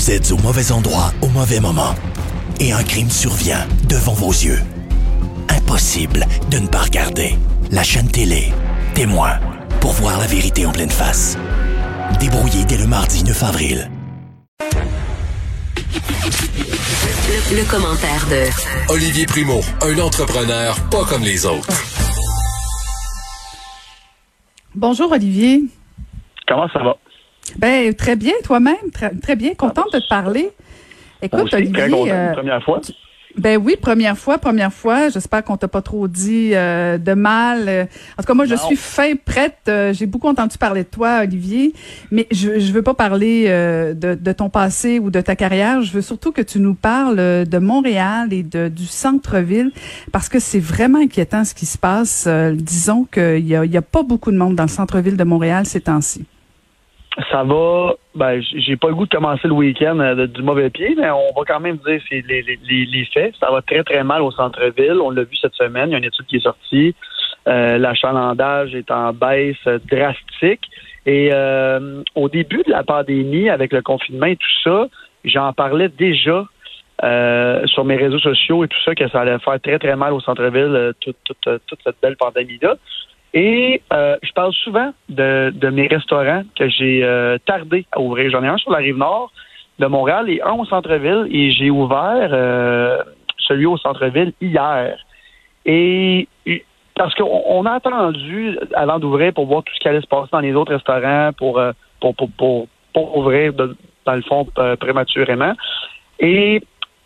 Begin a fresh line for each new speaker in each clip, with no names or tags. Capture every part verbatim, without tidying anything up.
Vous êtes au mauvais endroit au mauvais moment. Et un crime survient devant vos yeux. Impossible de ne pas regarder. La chaîne télé, Témoin, pour voir la vérité en pleine face. Débrouillé dès le mardi neuf avril.
Le, le commentaire de
Olivier Primo, un entrepreneur pas comme les autres.
Bonjour Olivier.
Comment ça va?
Ben très bien, toi-même, très, très bien, contente de te parler. Écoute,
aussi,
Olivier,
très content,
euh,
première fois.
Ben oui, première fois, première fois. J'espère qu'on t'a pas trop dit euh, de mal. En tout cas, moi, je
Non.
suis fin prête. Euh, j'ai beaucoup entendu parler de toi, Olivier, mais je je veux pas parler euh, de, de ton passé ou de ta carrière. Je veux surtout que tu nous parles de Montréal et de du centre-ville, parce que c'est vraiment inquiétant ce qui se passe. Euh, disons qu'il y a, il y a pas beaucoup de monde dans le centre-ville de Montréal ces temps-ci.
Ça va, ben, j'ai pas le goût de commencer le week-end euh, du mauvais pied, mais on va quand même dire c'est les, les, les, les faits. Ça va très, très mal au centre-ville. On l'a vu cette semaine. Il y a une étude qui est sortie. Euh, l'achalandage est en baisse euh, drastique. Et euh, au début de la pandémie, avec le confinement et tout ça, j'en parlais déjà euh, sur mes réseaux sociaux et tout ça, que ça allait faire très, très mal au centre-ville, euh, toute, toute, toute cette belle pandémie-là. Et euh, je parle souvent de, de mes restaurants que j'ai euh, tardé à ouvrir. J'en ai un sur la Rive-Nord de Montréal et un au centre-ville. Et j'ai ouvert euh, celui au centre-ville hier. Et parce qu'on on a attendu avant d'ouvrir pour voir tout ce qui allait se passer dans les autres restaurants pour, euh, pour, pour, pour, pour ouvrir, de, dans le fond, euh, prématurément. Et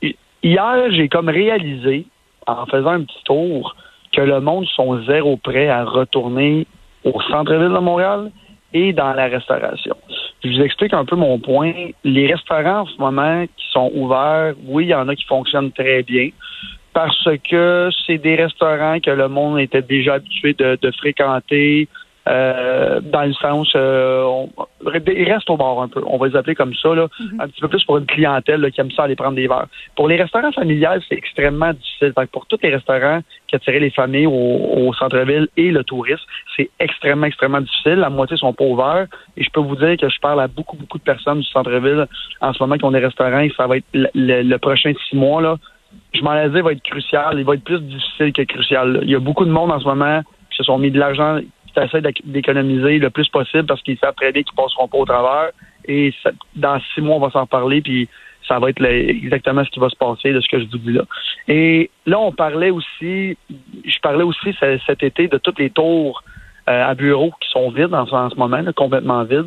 hier, j'ai comme réalisé, en faisant un petit tour, que le monde sont zéro prêt à retourner au centre-ville de Montréal et dans la restauration. Je vous explique un peu mon point. Les restaurants en ce moment qui sont ouverts, oui, il y en a qui fonctionnent très bien parce que c'est des restaurants que le monde était déjà habitué de, de fréquenter, euh, dans le sens, euh, on, ils restent au bar un peu, on va les appeler comme ça, là, mm-hmm. un petit peu plus pour une clientèle là, qui aime ça aller prendre des verres. Pour les restaurants familiales, c'est extrêmement difficile. Fait que pour tous les restaurants qui attiraient les familles au, au centre-ville et le tourisme, c'est extrêmement, extrêmement difficile. La moitié sont pas ouverts. Et je peux vous dire que je parle à beaucoup, beaucoup de personnes du centre-ville en ce moment qui ont des restaurants et ça va être le, le, le prochain six mois, là. Je m'en ai dit, va être crucial. Il va être plus difficile que crucial, là. Il y a beaucoup de monde en ce moment qui se sont mis de l'argent, qui essaient d'économiser le plus possible parce qu'ils savent très bien qu'ils passeront pas au travers. Et ça, dans six mois, on va s'en reparler, puis ça va être le, exactement ce qui va se passer de ce que je vous dis là. Et là, on parlait aussi, je parlais aussi c- cet été de tous les tours euh, à bureaux qui sont vides en, en ce moment, là, complètement vides.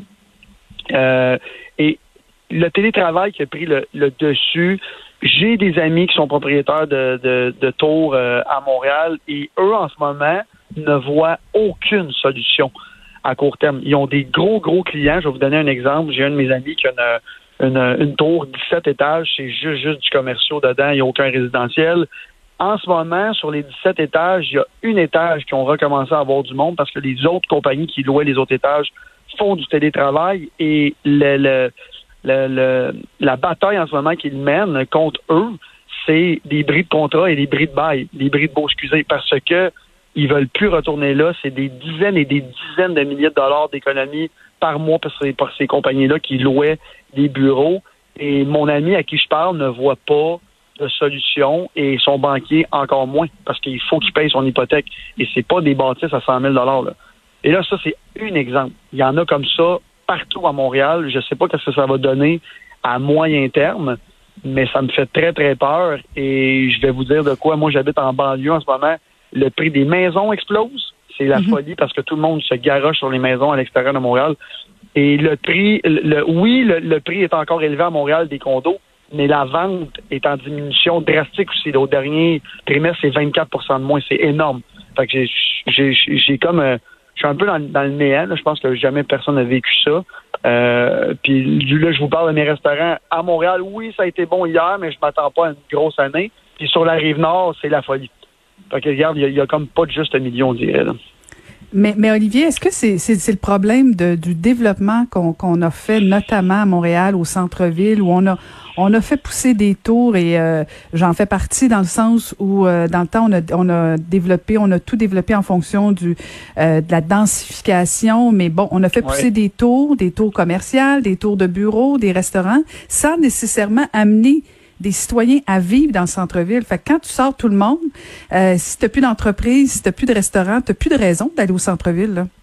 Euh, et le télétravail qui a pris le, le dessus. J'ai des amis qui sont propriétaires de, de, de tours euh, à Montréal et eux, en ce moment, ne voient aucune solution à court terme. Ils ont des gros, gros clients. Je vais vous donner un exemple. J'ai un de mes amis qui a une, une, une tour dix-sept étages. C'est juste, juste du commercial dedans. Il n'y a aucun résidentiel. En ce moment, sur les dix-sept étages, il y a une étage qui ont recommencé à avoir du monde parce que les autres compagnies qui louaient les autres étages font du télétravail et le... le Le, le, la bataille en ce moment qu'ils mènent contre eux, c'est des bris de contrat et des bris de bail, des bris de baux, excusez, parce que ils veulent plus retourner là. C'est des dizaines et des dizaines de milliers de dollars d'économies par mois par ces, par ces compagnies-là qui louaient des bureaux. Et mon ami à qui je parle ne voit pas de solution et son banquier encore moins parce qu'il faut qu'il paye son hypothèque. Et c'est pas des bâtisses à cent mille dollars là. Et là, ça, c'est un exemple. Il y en a comme ça partout à Montréal. Je ne sais pas ce que ça va donner à moyen terme, mais ça me fait très, très peur. Et je vais vous dire de quoi. Moi, j'habite en banlieue en ce moment. Le prix des maisons explose. C'est la mm-hmm. folie parce que tout le monde se garoche sur les maisons à l'extérieur de Montréal. Et le prix, le, oui, le, le prix est encore élevé à Montréal des condos, mais la vente est en diminution drastique aussi. Au dernier trimestre, c'est vingt-quatre pour cent de moins. C'est énorme. Fait que j'ai, j'ai, j'ai comme... Euh, je suis un peu dans, dans le néant. Là. Je pense que jamais personne n'a vécu ça. Euh, puis là, je vous parle de mes restaurants à Montréal. Oui, ça a été bon hier, mais je m'attends pas à une grosse année. Puis sur la Rive-Nord, c'est la folie. Fait que regarde, il y, y a comme pas de juste un million, on dirait. Là.
Mais, mais Olivier, est-ce que c'est, c'est, c'est le problème de, du développement qu'on, qu'on a fait, notamment à Montréal, au centre-ville, où on a on a fait pousser des tours et euh, j'en fais partie dans le sens où euh, dans le temps on a on a développé, on a tout développé en fonction du euh, de la densification, mais bon, on a fait pousser ouais. des tours, des tours commerciales, des tours de bureaux, des restaurants, sans nécessairement amener des citoyens à vivre dans le centre-ville. Fait que quand tu sors tout le monde, euh, si t'as plus d'entreprise, si t'as plus de restaurant, t'as plus de raison d'aller au centre-ville, là.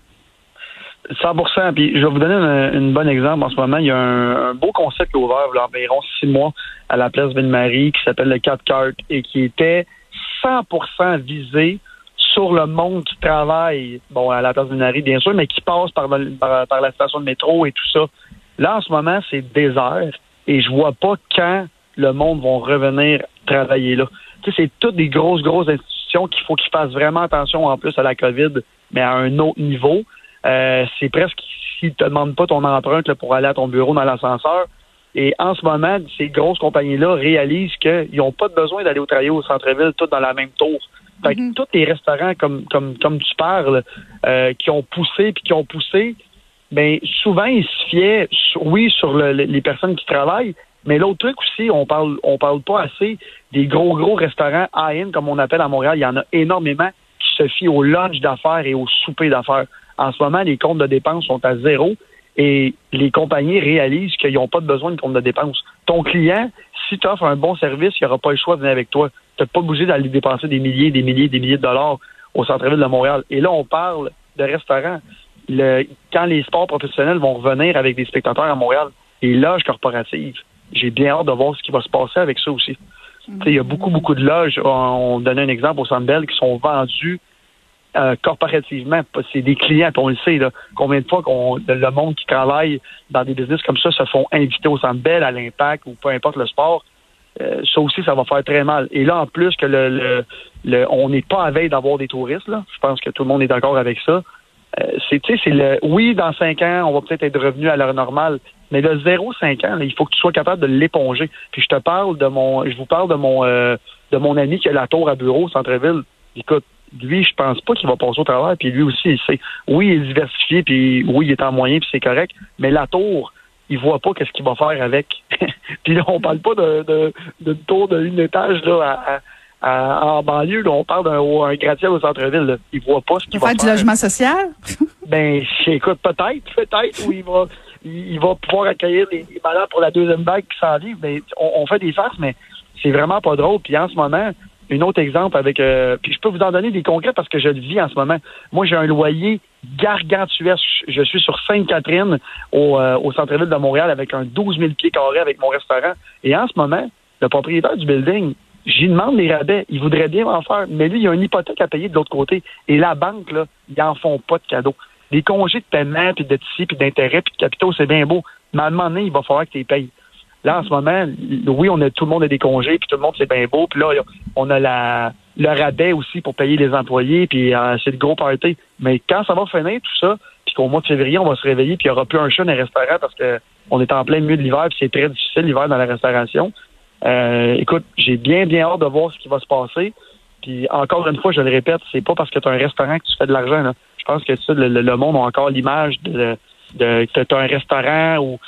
cent pour cent. Puis je vais vous donner un, un bon exemple. En ce moment, il y a un, un beau concept qui est ouvert il y a environ six mois à la place Ville-Marie qui s'appelle le quatre cartes et qui était cent pour cent visé sur le monde qui travaille, bon, à la place Ville-Marie, bien sûr, mais qui passe par, par, par la station de métro et tout ça. Là, en ce moment, c'est désert et je vois pas quand le monde va revenir travailler là. Tu sais, c'est toutes des grosses, grosses institutions qu'il faut qu'ils fassent vraiment attention en plus à la COVID, mais à un autre niveau. Euh, c'est presque s'ils te demandent pas ton empreinte là, pour aller à ton bureau dans l'ascenseur. Et en ce moment, ces grosses compagnies-là réalisent qu'ils n'ont pas besoin d'aller au travailler au centre-ville, tout dans la même tour. Fait que mm-hmm. tous les restaurants, comme comme comme tu parles, euh, qui ont poussé puis qui ont poussé, ben souvent ils se fiaient, oui, sur le, les personnes qui travaillent, mais l'autre truc aussi, on parle on parle pas assez des gros gros restaurants high-end comme on appelle à Montréal. Il y en a énormément qui se fient au lunch d'affaires et au souper d'affaires. En ce moment, les comptes de dépenses sont à zéro et les compagnies réalisent qu'ils n'ont pas besoin de compte de dépenses. Ton client, si tu offres un bon service, il n'aura pas le choix de venir avec toi. Tu n'as pas obligé d'aller dépenser des milliers, des milliers, des milliers de dollars au centre-ville de Montréal. Et là, on parle de restaurants. Le, quand les sports professionnels vont revenir avec des spectateurs à Montréal, les loges corporatives, j'ai bien hâte de voir ce qui va se passer avec ça aussi. Mm-hmm. Il y a beaucoup, beaucoup de loges. On donnait un exemple au Centre Bell qui sont vendues Euh, corporativement, c'est des clients, on le sait, là, combien de fois qu'on, le monde qui travaille dans des business comme ça se font inviter au Centre Bell, à l'Impact ou peu importe le sport, euh, ça aussi, ça va faire très mal. Et là, en plus que le, le, le on n'est pas à veille d'avoir des touristes, là, je pense que tout le monde est d'accord avec ça. Euh, c'est, tu sais, c'est le, oui, dans cinq ans, on va peut-être être revenu à l'heure normale, mais de zéro à cinq ans, là, il faut que tu sois capable de l'éponger. Puis je te parle de mon, je vous parle de mon, euh, de mon ami qui a la tour à bureau au centre-ville. Écoute, lui, je pense pas qu'il va passer au travers, puis lui aussi, il sait. Oui, il est diversifié, puis oui, il est en moyen, puis c'est correct, mais la tour, il voit pas qu'est-ce qu'il va faire avec. Puis là, on parle pas de, de, d'une tour d'un étage là, à, à, en banlieue, là, on parle d'un un gratte-ciel au centre-ville. Là. Il voit pas ce qu'il va faire.
Faire du logement social?
Ben, écoute, peut-être, peut-être, où il va, il, il va pouvoir accueillir les, les malades pour la deuxième vague qui s'en vient. Ben, on, on fait des farces, mais c'est vraiment pas drôle. Puis en ce moment, un autre exemple avec... Euh, puis je peux vous en donner des concrets parce que je le vis en ce moment. Moi, j'ai un loyer gargantuesque. Je suis sur Sainte-Catherine, au, euh, au centre-ville de Montréal, avec un douze mille pieds carrés avec mon restaurant. Et en ce moment, le propriétaire du building, j'y demande les rabais. Il voudrait bien m'en faire. Mais lui, il y a une hypothèque à payer de l'autre côté. Et la banque, là, ils en font pas de cadeaux. Les congés de paiement, puis de tissus, puis d'intérêt, puis de capitaux, c'est bien beau. Mais à un moment donné, il va falloir que tu les payes. Là, en ce moment, oui, on a tout le monde a des congés, puis tout le monde, c'est bien beau. Puis là, on a la le rabais aussi pour payer les employés, puis euh, c'est le gros party. Mais quand ça va finir, tout ça, puis qu'au mois de février, on va se réveiller, puis il n'y aura plus un chat dans les restaurants parce que on est en plein milieu de l'hiver, puis c'est très difficile l'hiver dans la restauration. Euh, écoute, j'ai bien, bien hâte de voir ce qui va se passer. Puis encore une fois, je le répète, c'est pas parce que tu as un restaurant que tu fais de l'argent. Là. Je pense que ça, le, le monde a encore l'image de, de que tu as un restaurant où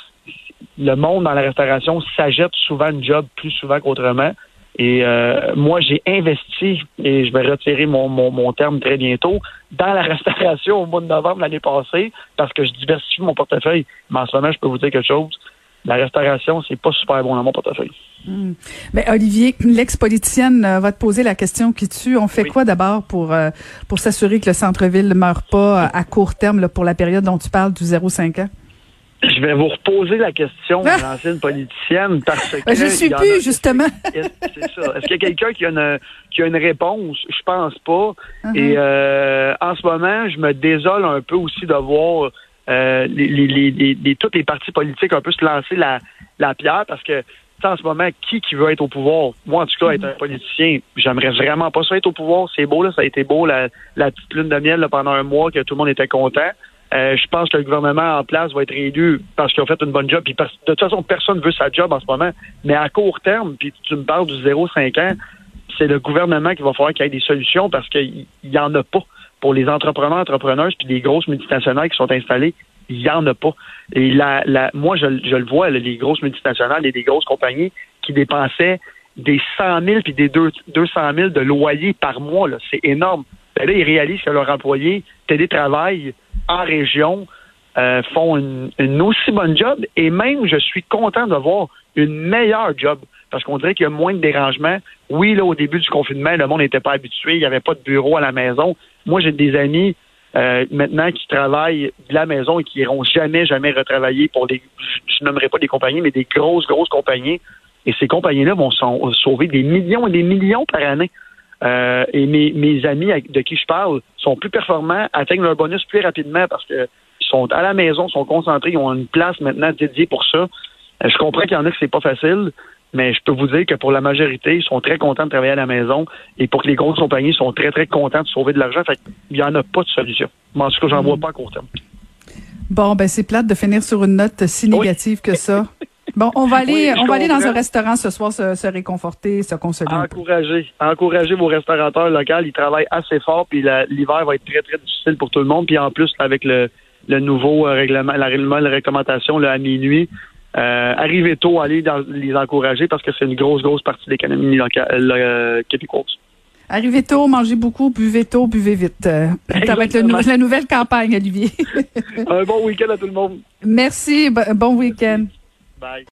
le monde dans la restauration s'achète souvent une job plus souvent qu'autrement. Et euh, moi, j'ai investi, et je vais retirer mon, mon, mon terme très bientôt, dans la restauration au mois de novembre l'année passée, parce que je diversifie mon portefeuille. Mais en ce moment, je peux vous dire quelque chose. La restauration, c'est pas super bon dans mon portefeuille.
Mmh. Mais Olivier, l'ex-politicienne euh, va te poser la question qui tue. On fait oui. quoi d'abord pour euh, pour s'assurer que le centre-ville ne meurt pas euh, à court terme là, pour la période dont tu parles du zéro à cinq ans?
Je vais vous reposer la question à l'ancienne politicienne parce que...
Je suis plus, a, justement.
C'est ça. Est-ce qu'il y a quelqu'un qui a une, qui a une réponse? Je pense pas. Uh-huh. Et euh, en ce moment, je me désole un peu aussi de voir euh, les, les, les, les, les, toutes les partis politiques un peu se lancer la, la pierre parce que en ce moment, qui qui veut être au pouvoir? Moi, en tout cas, être un politicien, j'aimerais vraiment pas ça être au pouvoir. C'est beau, là, ça a été beau, la, la petite lune de miel là, pendant un mois que tout le monde était content. Euh, je pense que le gouvernement en place va être réélu parce qu'ils ont fait une bonne job. Puis de toute façon, personne ne veut sa job en ce moment. Mais à court terme, puis tu me parles du zéro à cinq ans, c'est le gouvernement qui va falloir qu'il y ait des solutions parce qu'il n'y en a pas. pour les entrepreneurs, entrepreneuses, puis les grosses multinationales qui sont installées, il n'y en a pas. Et la, la, moi, je, je le vois, là, les grosses multinationales et des grosses compagnies qui dépensaient des cent mille puis des deux cent mille de loyer par mois, là, c'est énorme. Ben là, ils réalisent que leurs employés télétravaillent en région, euh, font une, une aussi bonne job, et même, je suis content de voir une meilleure job, parce qu'on dirait qu'il y a moins de dérangements. Oui, là, au début du confinement, le monde n'était pas habitué, il n'y avait pas de bureau à la maison. Moi, j'ai des amis euh, maintenant qui travaillent de la maison et qui n'iront jamais, jamais retravailler pour des, je nommerai pas des compagnies, mais des grosses, grosses compagnies. Et ces compagnies-là vont sauver des millions et des millions par année. Euh, et mes, mes amis de qui je parle sont plus performants, atteignent leur bonus plus rapidement parce que ils sont à la maison, sont concentrés, ils ont une place maintenant dédiée pour ça. Euh, je comprends qu'il y en a que c'est pas facile, mais je peux vous dire que pour la majorité, ils sont très contents de travailler à la maison, et pour que les grosses compagnies, ils sont très, très contents de sauver de l'argent. Fait qu'il n'y en a pas de solution. Mais en tout cas, j'en vois pas à court terme. Bon, ben c'est plate de finir sur une note si négative oui. que ça. Bon, on va aller, oui, on va aller dans un restaurant ce soir, se, se réconforter, se consoler. Encourager, encourager vos restaurateurs locaux. Ils travaillent assez fort, puis la, l'hiver va être très, très difficile pour tout le monde. Puis en plus, avec le, le nouveau euh, règlement, la nouvelle recommandation là, à minuit, euh, arrivez tôt, allez dans, les encourager parce que c'est une grosse, grosse partie de l'économie locale, euh, québécoise. Arrivez tôt, mangez beaucoup, buvez tôt, buvez vite. Euh, ça va être le, la nouvelle campagne, Olivier. Un bon week-end à tout le monde. Merci, bon week-end. Bye.